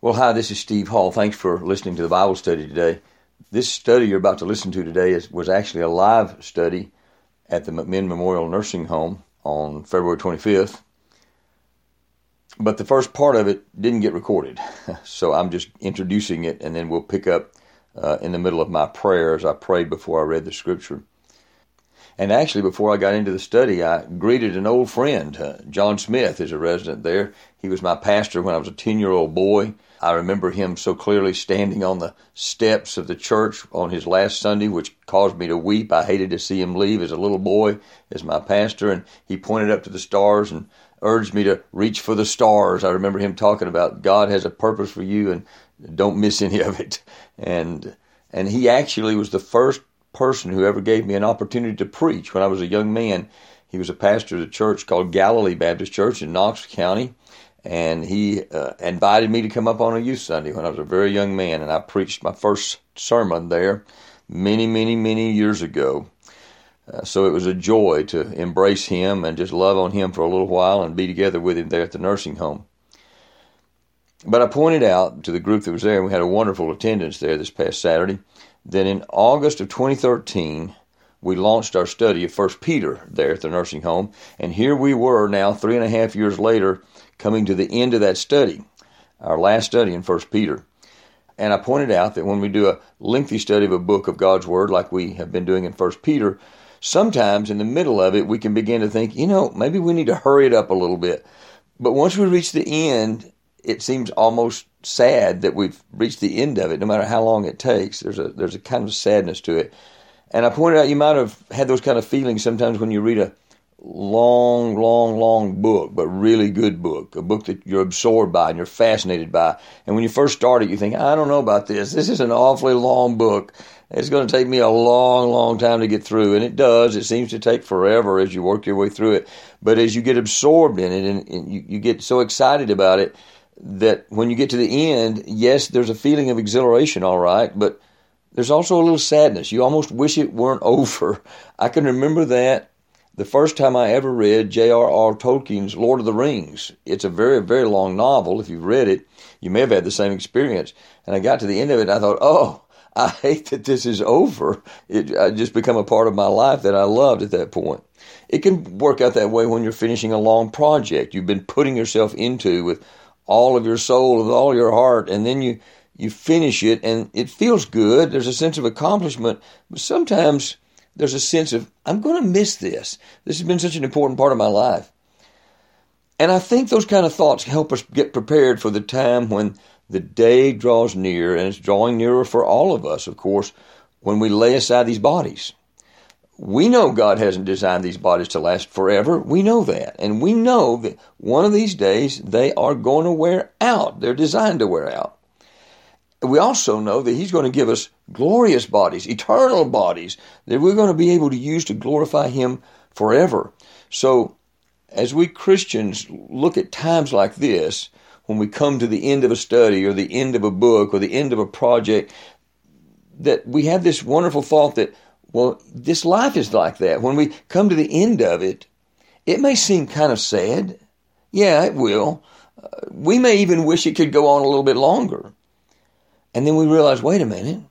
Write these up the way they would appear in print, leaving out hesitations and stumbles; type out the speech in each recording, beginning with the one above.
Well, hi, this is Steve Hall. Thanks for listening to the Bible study today. This study you're about to listen to today was actually a live study at the McMinn Memorial Nursing Home on February 25th. But the first part of it didn't get recorded. So I'm just introducing it, and then we'll pick up in the middle of my prayer as I prayed before I read the scripture. And actually, before I got into the study, I greeted an old friend. John Smith is a resident there. He was my pastor when I was a 10-year-old boy. I remember him so clearly standing on the steps of the church on his last Sunday, which caused me to weep. I hated to see him leave as a little boy as my pastor, and he pointed up to the stars and urged me to reach for the stars. I remember him talking about God has a purpose for you and don't miss any of it. And he actually was the first person who ever gave me an opportunity to preach when I was a young man. He was a pastor at a church called Galilee Baptist Church in Knox County, and he invited me to come up on a youth Sunday when I was a very young man, and I preached my first sermon there many years ago. So it was a joy to embrace him and just love on him for a little while and be together with him there at the nursing home. But I pointed out to the group that was there, and we had a wonderful attendance there this past Saturday, that in August of 2013, we launched our study of 1 Peter there at the nursing home. And here we were now 3.5 years later coming to the end of that study, our last study in 1 Peter. And I pointed out that when we do a lengthy study of a book of God's Word like we have been doing in 1 Peter, sometimes in the middle of it we can begin to think, maybe we need to hurry it up a little bit. But once we reach the end, it seems almost sad that we've reached the end of it, no matter how long it takes. There's a kind of sadness to it. And I pointed out you might have had those kind of feelings sometimes when you read a long book, but really good book, a book that you're absorbed by and you're fascinated by. And when you first start it, you think, I don't know about this. This is an awfully long book. It's going to take me a long time to get through. And it does. It seems to take forever as you work your way through it. But as you get absorbed in it and you get so excited about it, that when you get to the end, yes, there's a feeling of exhilaration, all right, but there's also a little sadness. You almost wish it weren't over. I can remember that the first time I ever read J.R.R. Tolkien's Lord of the Rings. It's a very long novel. If you've read it, you may have had the same experience. And I got to the end of it, and I thought, I hate that this is over. It just become a part of my life that I loved at that point. It can work out that way when you're finishing a long project you've been putting yourself into with all of your soul, with all your heart, and then you finish it, and it feels good. There's a sense of accomplishment, but sometimes there's a sense of, I'm going to miss this. This has been such an important part of my life. And I think those kind of thoughts help us get prepared for the time when the day draws near, and it's drawing nearer for all of us, of course, when we lay aside these bodies. We know God hasn't designed these bodies to last forever. We know that. And we know that one of these days they are going to wear out. They're designed to wear out. We also know that He's going to give us glorious bodies, eternal bodies, that we're going to be able to use to glorify Him forever. So as we Christians look at times like this, when we come to the end of a study or the end of a book or the end of a project, that we have this wonderful thought that, well, this life is like that. When we come to the end of it, it may seem kind of sad. Yeah, it will. We may even wish it could go on a little bit longer. And then we realize, wait a minute.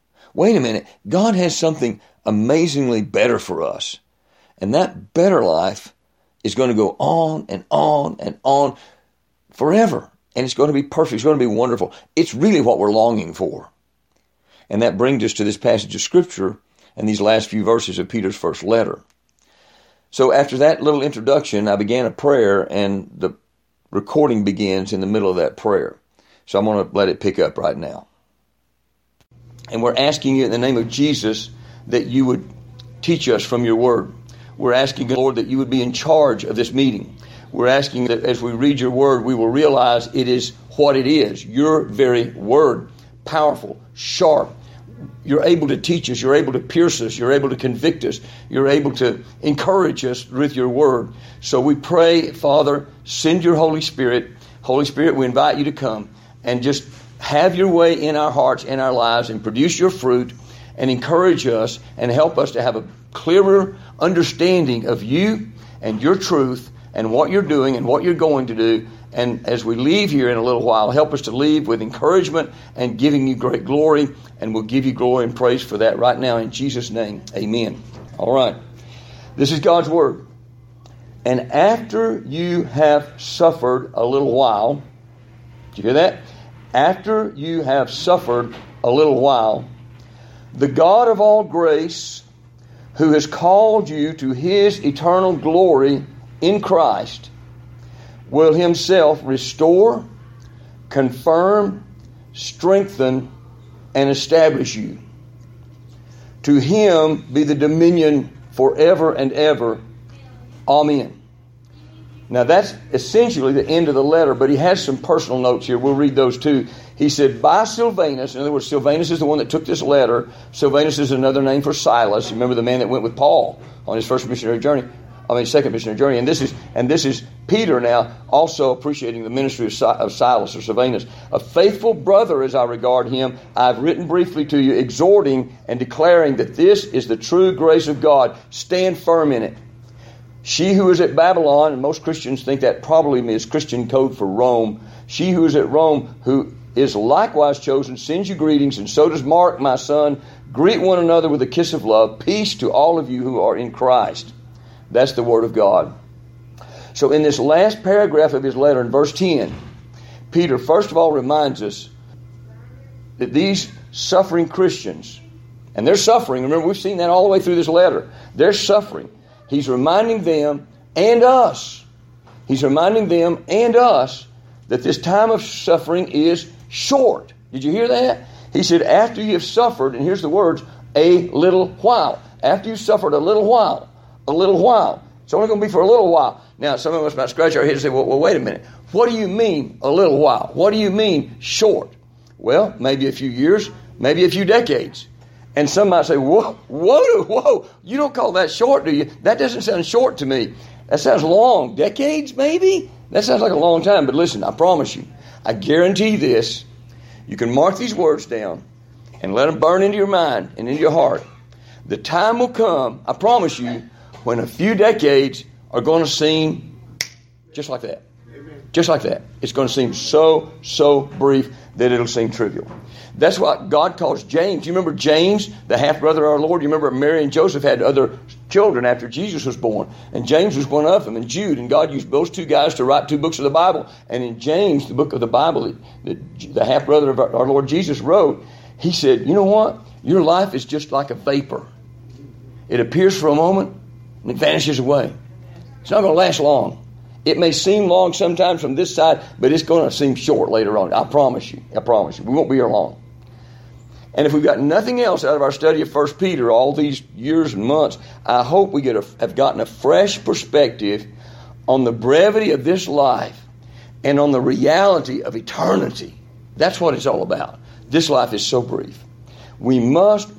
God has something amazingly better for us. And that better life is going to go on and on forever. And it's going to be perfect. It's going to be wonderful. It's really what we're longing for. And that brings us to this passage of Scripture and these last few verses of Peter's first letter. So after that little introduction, I began a prayer, and the recording begins in the middle of that prayer. So I'm going to let it pick up right now. And we're asking you in the name of Jesus that you would teach us from your word. We're asking, Lord, that you would be in charge of this meeting. We're asking that as we read your word, we will realize it is what it is, your very word, powerful, sharp. You're able to teach us. You're able to pierce us. You're able to convict us. You're able to encourage us with your word. So we pray, Father, send your Holy Spirit. Holy Spirit, we invite you to come and just have your way in our hearts and our lives and produce your fruit and encourage us and help us to have a clearer understanding of you and your truth and what you're doing and what you're going to do And as we leave here in a little while, help us to leave with encouragement and giving you great glory. And we'll give you glory and praise for that right now in Jesus' name. Amen. All right. This is God's Word. And after you have suffered a little while, did you hear that? After you have suffered a little while, the God of all grace, who has called you to His eternal glory in Christ, will Himself restore, confirm, strengthen, and establish you. To Him be the dominion forever and ever. Amen. Now that's essentially the end of the letter, but he has some personal notes here. We'll read those too. He said, by Silvanus, in other words, Silvanus is the one that took this letter. Silvanus is another name for Silas. Remember the man that went with Paul on his second missionary journey. And this is Peter now, also appreciating the ministry of Silas or Silvanus. A faithful brother as I regard him, I've written briefly to you, exhorting and declaring that this is the true grace of God. Stand firm in it. She who is at Babylon, and most Christians think that probably is Christian code for Rome. She who is at Rome, who is likewise chosen, sends you greetings, and so does Mark, my son. Greet one another with a kiss of love. Peace to all of you who are in Christ. That's the Word of God. So in this last paragraph of his letter, in verse 10, Peter first of all reminds us that these suffering Christians, and they're suffering, remember we've seen that all the way through this letter, they're suffering. He's reminding them and us. He's reminding them and us that this time of suffering is short. Did you hear that? He said, after you have suffered, and here's the words, a little while. After you've suffered a little while. It's only going to be for a little while. Now, some of us might scratch our heads and say, well, wait a minute. What do you mean a little while? What do you mean short? Well, maybe a few years, maybe a few decades. And some might say, whoa, you don't call that short, do you? That doesn't sound short to me. That sounds long. Decades, maybe? That sounds like a long time. But listen, I promise you, I guarantee this. You can mark these words down and let them burn into your mind and into your heart. The time will come, I promise you, when a few decades are going to seem just like that. Just like that. It's going to seem so brief that it'll seem trivial. That's what God calls James. You remember James, the half-brother of our Lord? You remember Mary and Joseph had other children after Jesus was born. And James was one of them, and Jude. And God used those two guys to write two books of the Bible. And in James, the book of the Bible, the half-brother of our Lord Jesus wrote, he said, you know what? Your life is just like a vapor. It appears for a moment, and it vanishes away. It's not going to last long. It may seem long sometimes from this side, but it's going to seem short later on. I promise you. We won't be here long. And if we've got nothing else out of our study of 1 Peter all these years and months, I hope we have gotten a fresh perspective on the brevity of this life and on the reality of eternity. That's what it's all about. This life is so brief. We must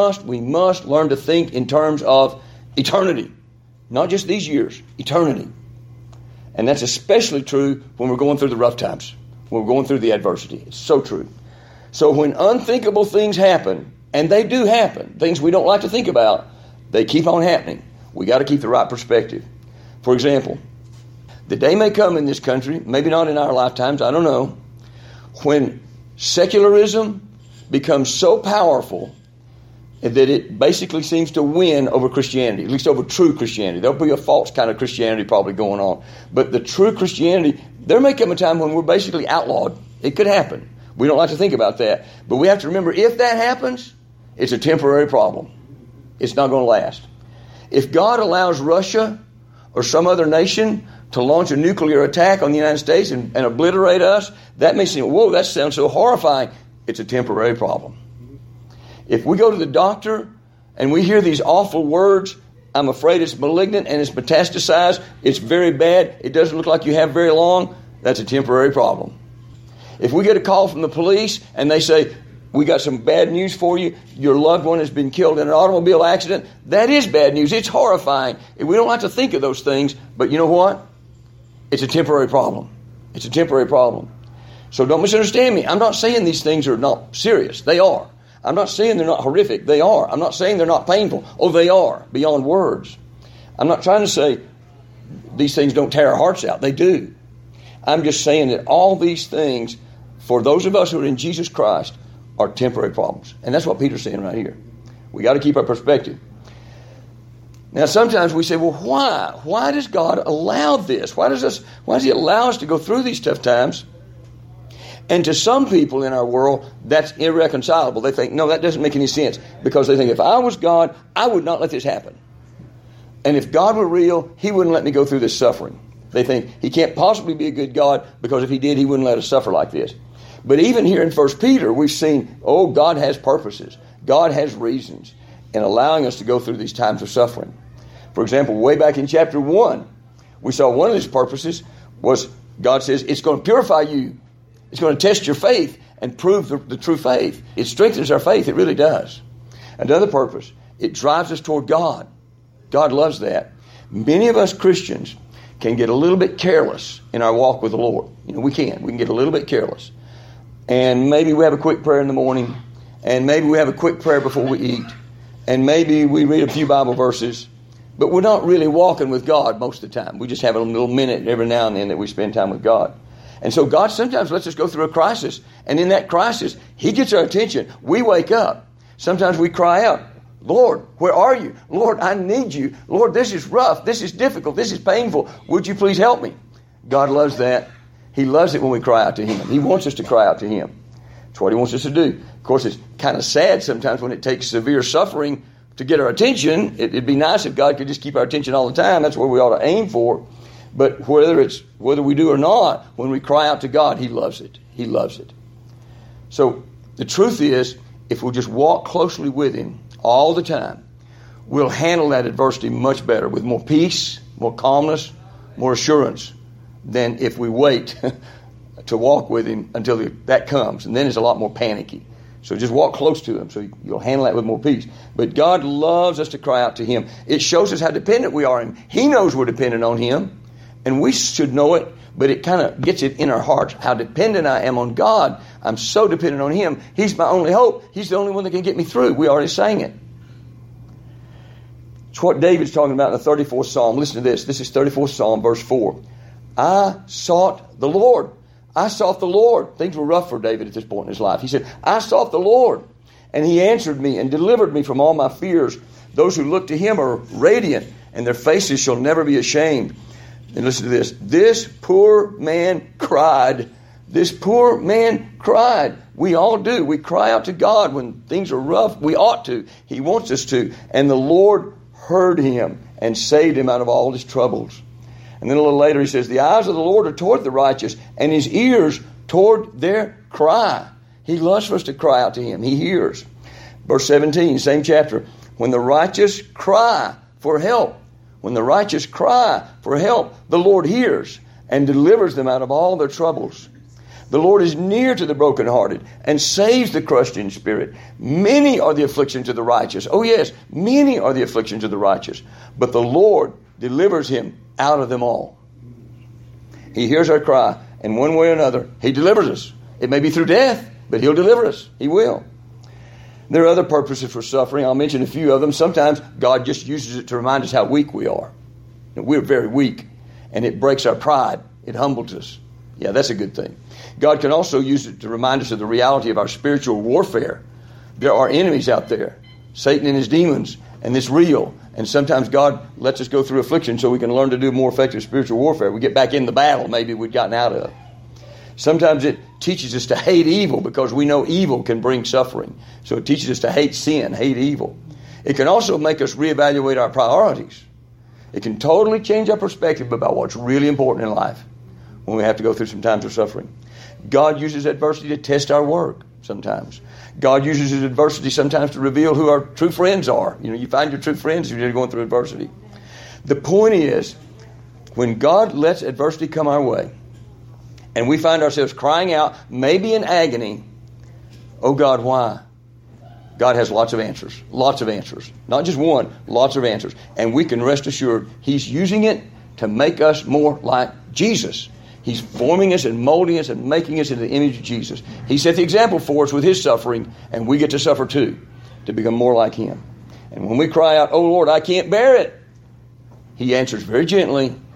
learn to think in terms of eternity. Not just these years, eternity. And that's especially true when we're going through the rough times, when we're going through the adversity. It's so true. So when unthinkable things happen, and they do happen, things we don't like to think about, they keep on happening. We got to keep the right perspective. For example, the day may come in this country, maybe not in our lifetimes, I don't know, when secularism becomes so powerful that it basically seems to win over Christianity, at least over true Christianity. There'll be a false kind of Christianity probably going on. But the true Christianity, there may come a time when we're basically outlawed. It could happen. We don't like to think about that. But we have to remember, if that happens, it's a temporary problem. It's not going to last. If God allows Russia or some other nation to launch a nuclear attack on the United States and obliterate us, that may seem, whoa, that sounds so horrifying. It's a temporary problem. If we go to the doctor and we hear these awful words, I'm afraid it's malignant and it's metastasized, it's very bad, it doesn't look like you have very long, that's a temporary problem. If we get a call from the police and they say, we got some bad news for you, your loved one has been killed in an automobile accident, that is bad news. It's horrifying. We don't like to think of those things, but you know what? It's a temporary problem. It's a temporary problem. So don't misunderstand me. I'm not saying these things are not serious. They are. I'm not saying they're not horrific. They are. I'm not saying they're not painful. Oh, they are, beyond words. I'm not trying to say these things don't tear our hearts out. They do. I'm just saying that all these things, for those of us who are in Jesus Christ, are temporary problems. And that's what Peter's saying right here. We got to keep our perspective. Now, sometimes we say, well, why? Why does God allow this? Why does He allow us to go through these tough times? And to some people in our world, that's irreconcilable. They think, no, that doesn't make any sense. Because they think, if I was God, I would not let this happen. And if God were real, He wouldn't let me go through this suffering. They think He can't possibly be a good God, because if He did, He wouldn't let us suffer like this. But even here in 1 Peter, we've seen, God has purposes. God has reasons in allowing us to go through these times of suffering. For example, way back in chapter 1, we saw one of His purposes was, God says, it's going to purify you. It's going to test your faith and prove the true faith. It strengthens our faith. It really does. Another purpose, it drives us toward God. God loves that. Many of us Christians can get a little bit careless in our walk with the Lord. We can get a little bit careless. And maybe we have a quick prayer in the morning, and maybe we have a quick prayer before we eat, and maybe we read a few Bible verses, but we're not really walking with God most of the time. We just have a little minute every now and then that we spend time with God. And so God sometimes lets us go through a crisis, and in that crisis, He gets our attention. We wake up. Sometimes we cry out, Lord, where are you? Lord, I need you. Lord, this is rough. This is difficult. This is painful. Would you please help me? God loves that. He loves it when we cry out to Him. He wants us to cry out to Him. That's what He wants us to do. Of course, it's kind of sad sometimes when it takes severe suffering to get our attention. It'd be nice if God could just keep our attention all the time. That's what we ought to aim for. But whether we do or not, when we cry out to God, He loves it. He loves it. So the truth is, if we'll just walk closely with Him all the time, we'll handle that adversity much better, with more peace, more calmness, more assurance, than if we wait to walk with Him until that comes. And then it's a lot more panicky. So just walk close to Him so you'll handle that with more peace. But God loves us to cry out to Him. It shows us how dependent we are on Him. He knows we're dependent on Him. And we should know it, but it kind of gets it in our hearts, how dependent I am on God. I'm so dependent on Him. He's my only hope. He's the only one that can get me through. We already sang it. It's what David's talking about in the 34th Psalm. Listen to this. This is 34th Psalm, verse 4. I sought the Lord. I sought the Lord. Things were rough for David at this point in his life. He said, I sought the Lord, and He answered me and delivered me from all my fears. Those who look to Him are radiant, and their faces shall never be ashamed. And listen to this. This poor man cried. This poor man cried. We all do. We cry out to God when things are rough. We ought to. He wants us to. And the Lord heard him and saved him out of all his troubles. And then a little later he says, the eyes of the Lord are toward the righteous, and His ears toward their cry. He loves for us to cry out to Him. He hears. Verse 17, same chapter. When the righteous cry for help, when the righteous cry for help, the Lord hears and delivers them out of all their troubles. The Lord is near to the brokenhearted and saves the crushed in spirit. Many are the afflictions of the righteous. Oh yes, many are the afflictions of the righteous. But the Lord delivers him out of them all. He hears our cry, and one way or another, He delivers us. It may be through death, but He'll deliver us. He will. There are other purposes for suffering. I'll mention a few of them. Sometimes God just uses it to remind us how weak we are. We're very weak, and it breaks our pride. It humbles us. Yeah, that's a good thing. God can also use it to remind us of the reality of our spiritual warfare. There are enemies out there, Satan and his demons, and it's real. And sometimes God lets us go through affliction so we can learn to do more effective spiritual warfare. We get back in the battle maybe we'd gotten out of. Sometimes it teaches us to hate evil because we know evil can bring suffering. So it teaches us to hate sin, hate evil. It can also make us reevaluate our priorities. It can totally change our perspective about what's really important in life when we have to go through some times of suffering. God uses adversity to test our work sometimes. God uses His adversity sometimes to reveal who our true friends are. You find your true friends if you're going through adversity. The point is, when God lets adversity come our way, and we find ourselves crying out, maybe in agony, oh God, why? God has lots of answers. Lots of answers. Not just one, lots of answers. And we can rest assured He's using it to make us more like Jesus. He's forming us and molding us and making us into the image of Jesus. He set the example for us with His suffering, and we get to suffer too, to become more like Him. And when we cry out, oh Lord, I can't bear it, He answers very gently,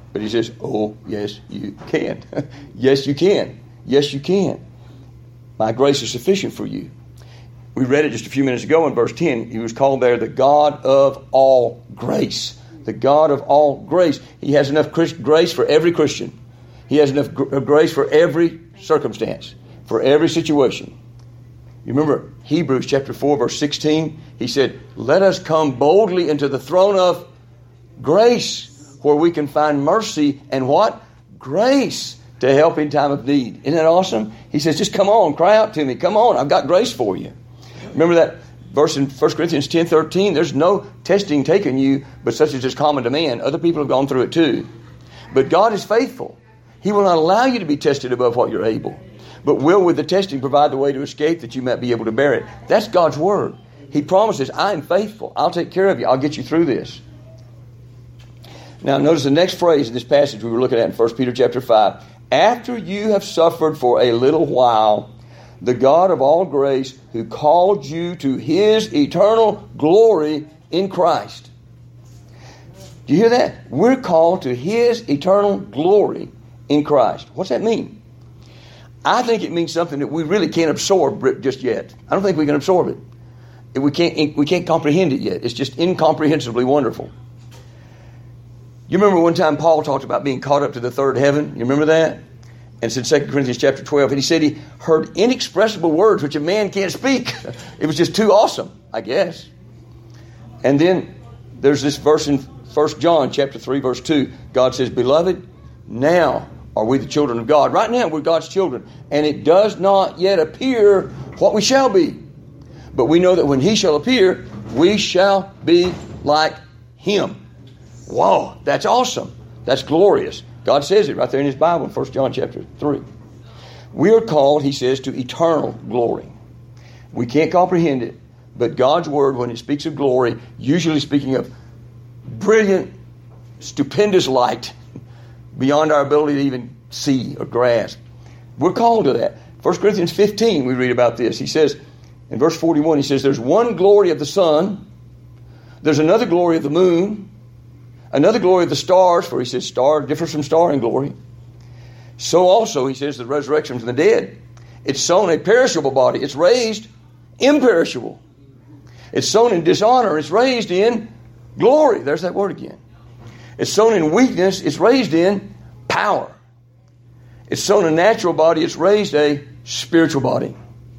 But he says, oh, yes, you can. Yes, you can. Yes, you can. My grace is sufficient for you. We read it just a few minutes ago in verse 10. He was called there the God of all grace. The God of all grace. He has enough grace for every Christian. He has enough grace for every circumstance, for every situation. You remember Hebrews chapter 4, verse 16? He said, let us come boldly into the throne of grace, where we can find mercy and what? Grace to help in time of need. Isn't that awesome? He says, just come on, cry out to me. Come on, I've got grace for you. Remember that verse in 1 Corinthians 10:13? There's no testing taken you, but such as is common to man. Other people have gone through it too. But God is faithful. He will not allow you to be tested above what you're able, but will with the testing provide the way to escape that you might be able to bear it. That's God's word. He promises, I am faithful. I'll take care of you. I'll get you through this. Now notice the next phrase in this passage we were looking at in 1 Peter chapter 5. After you have suffered for a little while, the God of all grace, who called you to His eternal glory in Christ. Do you hear that? We're called to His eternal glory in Christ. What's that mean? I think it means something that we really can't absorb just yet. I don't think we can absorb it. We can't comprehend it yet. It's just incomprehensibly wonderful. You remember one time Paul talked about being caught up to the third heaven? You remember that? And it's in 2 Corinthians chapter 12. And he said he heard inexpressible words which a man can't speak. It was just too awesome, I guess. And then there's this verse in 1 John chapter 3, verse 2. God says, Beloved, now are we the children of God. Right now we're God's children. And it does not yet appear what we shall be. But we know that when He shall appear, we shall be like Him. Wow, that's awesome. That's glorious. God says it right there in His Bible in 1 John chapter 3. We are called, He says, to eternal glory. We can't comprehend it, but God's Word, when it speaks of glory, usually speaking of brilliant, stupendous light beyond our ability to even see or grasp. We're called to that. 1 Corinthians 15, we read about this. He says, in verse 41, he says, there's one glory of the sun, there's another glory of the moon, another glory of the stars, for he says star differs from star in glory. So also, he says, the resurrection from the dead. It's sown a perishable body. It's raised imperishable. It's sown in dishonor. It's raised in glory. There's that word again. It's sown in weakness. It's raised in power. It's sown a natural body. It's raised a spiritual body.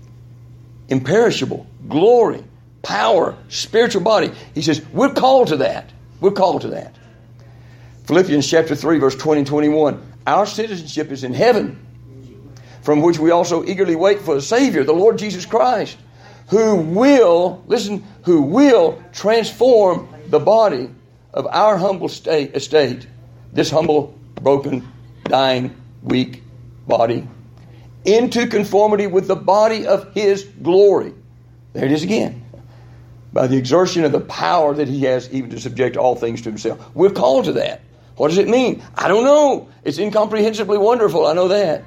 Imperishable, glory, power, spiritual body. He says, we're called to that. We're called to that. Philippians chapter 3, verse 20 and 21. Our citizenship is in heaven, from which we also eagerly wait for the Savior, the Lord Jesus Christ, who will, listen, who will transform the body of our humble estate, this humble, broken, dying, weak body, into conformity with the body of His glory. There it is again. By the exertion of the power that He has even to subject all things to Himself. We're called to that. What does it mean? I don't know. It's incomprehensibly wonderful. I know that.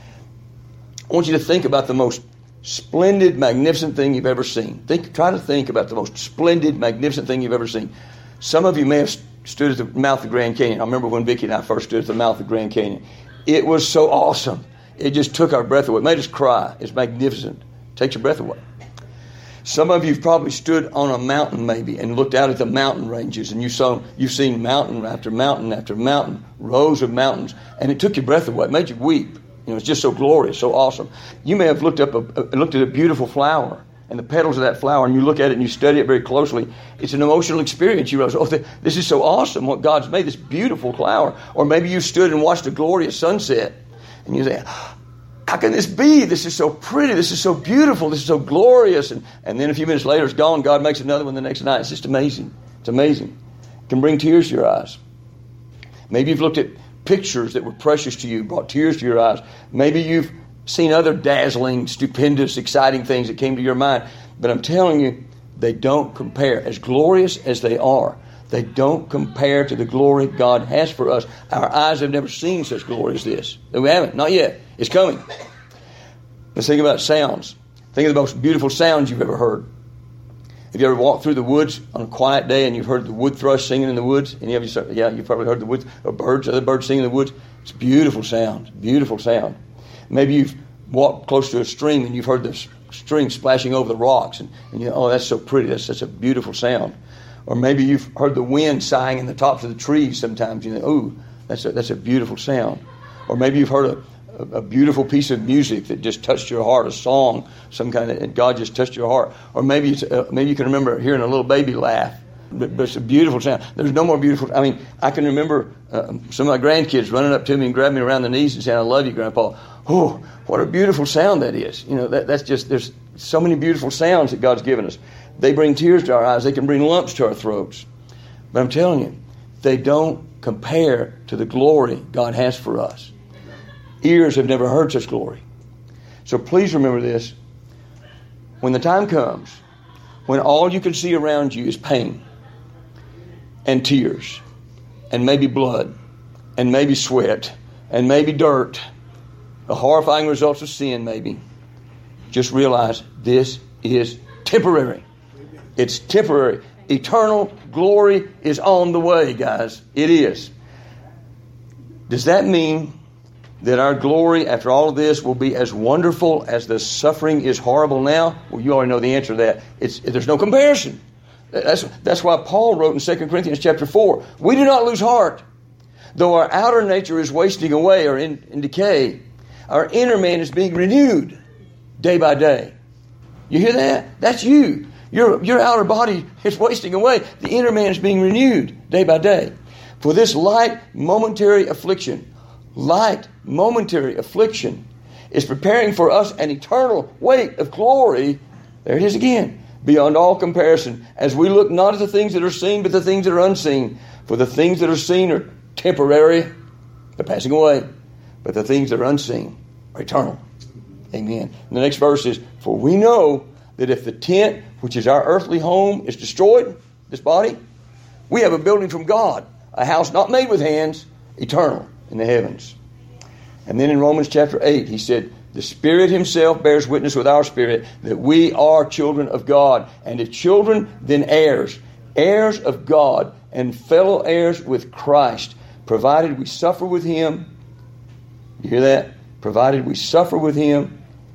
I want you to think about the most splendid, magnificent thing you've ever seen. Try to think about the most splendid, magnificent thing you've ever seen. Some of you may have stood at the mouth of Grand Canyon. I remember when Vicki and I first stood at the mouth of Grand Canyon. It was so awesome. It just took our breath away. It made us cry. It's magnificent. It takes your breath away. Some of you have probably stood on a mountain maybe and looked out at the mountain ranges, and you've seen mountain after mountain after mountain, rows of mountains, and it took your breath away. It made you weep. It's just so glorious, so awesome. You may have looked at a beautiful flower and the petals of that flower, and you look at it and you study it very closely. It's an emotional experience. You realize, oh, this is so awesome what God's made, this beautiful flower. Or maybe you stood and watched a glorious sunset, and you say, how can this be? This is so pretty. This is so beautiful. This is so glorious. And then a few minutes later, it's gone. God makes another one the next night. It's just amazing. It's amazing. It can bring tears to your eyes. Maybe you've looked at pictures that were precious to you, brought tears to your eyes. Maybe you've seen other dazzling, stupendous, exciting things that came to your mind. But I'm telling you, they don't compare. As glorious as they are, they don't compare to the glory God has for us. Our eyes have never seen such glory as this. We haven't. Not yet. It's coming. Let's think about sounds. Think of the most beautiful sounds you've ever heard. Have you ever walked through the woods on a quiet day and you've heard the wood thrush singing in the woods? Any of you? Yeah, you've probably heard the woods, or other birds singing in the woods. It's a beautiful sound, beautiful sound. Maybe you've walked close to a stream and you've heard the stream splashing over the rocks, and you know, oh, that's so pretty. That's such a beautiful sound. Or maybe you've heard the wind sighing in the tops of the trees. Sometimes you think, oh, that's a beautiful sound. Or maybe you've heard a beautiful piece of music that just touched your heart, a song, some kind of, and God just touched your heart. Or maybe maybe you can remember hearing a little baby laugh, but it's a beautiful sound. There's no more beautiful. I mean, I can remember some of my grandkids running up to me and grabbing me around the knees and saying, "I love you, Grandpa." Oh, what a beautiful sound that is. You know, that's just, there's so many beautiful sounds that God's given us. They bring tears to our eyes. They can bring lumps to our throats. But I'm telling you, they don't compare to the glory God has for us. Ears have never heard such glory. So please remember this. When the time comes, when all you can see around you is pain and tears and maybe blood and maybe sweat and maybe dirt, the horrifying results of sin maybe, just realize this is temporary. It's temporary. Eternal glory is on the way, guys. It is. Does that mean that our glory after all of this will be as wonderful as the suffering is horrible now? Well, you already know the answer to that. There's no comparison. That's why Paul wrote in 2 Corinthians chapter 4, we do not lose heart. Though our outer nature is wasting away or in decay, our inner man is being renewed day by day. You hear that? That's you. Your outer body is wasting away. The inner man is being renewed day by day. For this light momentary affliction is preparing for us an eternal weight of glory. There it is again. Beyond all comparison, as we look not at the things that are seen, but the things that are unseen. For the things that are seen are temporary, they're passing away. But the things that are unseen are eternal. Amen. And the next verse is, for we know that if the tent, which is our earthly home, is destroyed, this body, we have a building from God, a house not made with hands, eternal in the heavens. And then in Romans chapter 8, he said, the Spirit himself bears witness with our spirit that we are children of God. And if children, then heirs, heirs of God and fellow heirs with Christ, provided we suffer with him. You hear that? Provided we suffer with him,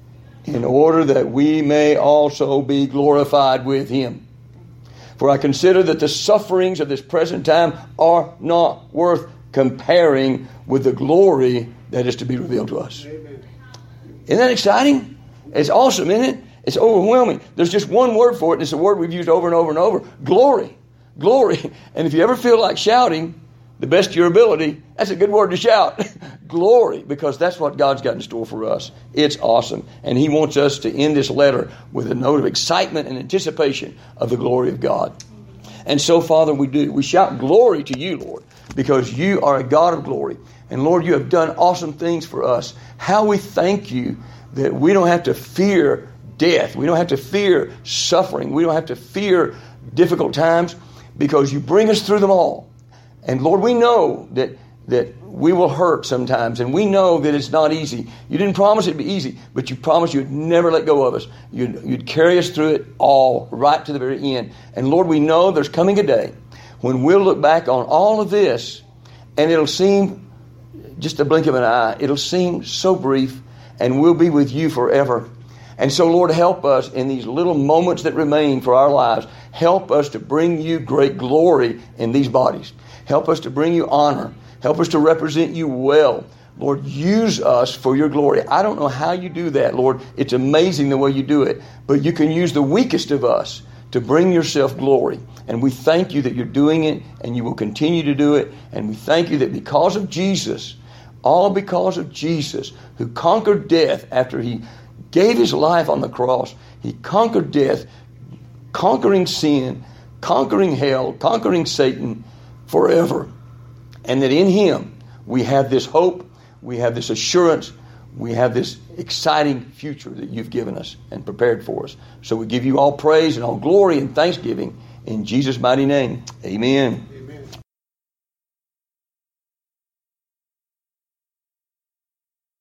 in order that we may also be glorified with him. For I consider that the sufferings of this present time are not worth comparing with the glory that is to be revealed to us. Amen. Isn't that exciting? It's awesome, isn't it? It's overwhelming. There's just one word for it, and it's a word we've used over and over and over. Glory. Glory. And if you ever feel like shouting, the best of your ability, that's a good word to shout. Glory, because that's what God's got in store for us. It's awesome. And he wants us to end this letter with a note of excitement and anticipation of the glory of God. And so, Father, we do. We shout glory to you, Lord, because you are a God of glory. And, Lord, you have done awesome things for us. How we thank you that we don't have to fear death. We don't have to fear suffering. We don't have to fear difficult times, because you bring us through them all. And Lord, we know that we will hurt sometimes, and we know that it's not easy. You didn't promise it'd be easy, but you promised you'd never let go of us. You'd carry us through it all, right to the very end. And Lord, we know there's coming a day when we'll look back on all of this, and it'll seem just a blink of an eye. It'll seem so brief, and we'll be with you forever. And so, Lord, help us in these little moments that remain for our lives. Help us to bring you great glory in these bodies. Help us to bring you honor. Help us to represent you well. Lord, use us for your glory. I don't know how you do that, Lord. It's amazing the way you do it. But you can use the weakest of us to bring yourself glory. And we thank you that you're doing it, and you will continue to do it. And we thank you that because of Jesus, all because of Jesus, who conquered death after he gave his life on the cross, he conquered death, conquering sin, conquering hell, conquering Satan forever. And that in him we have this hope, we have this assurance, we have this exciting future that you've given us and prepared for us. So we give you all praise and all glory and thanksgiving in Jesus' mighty name. Amen.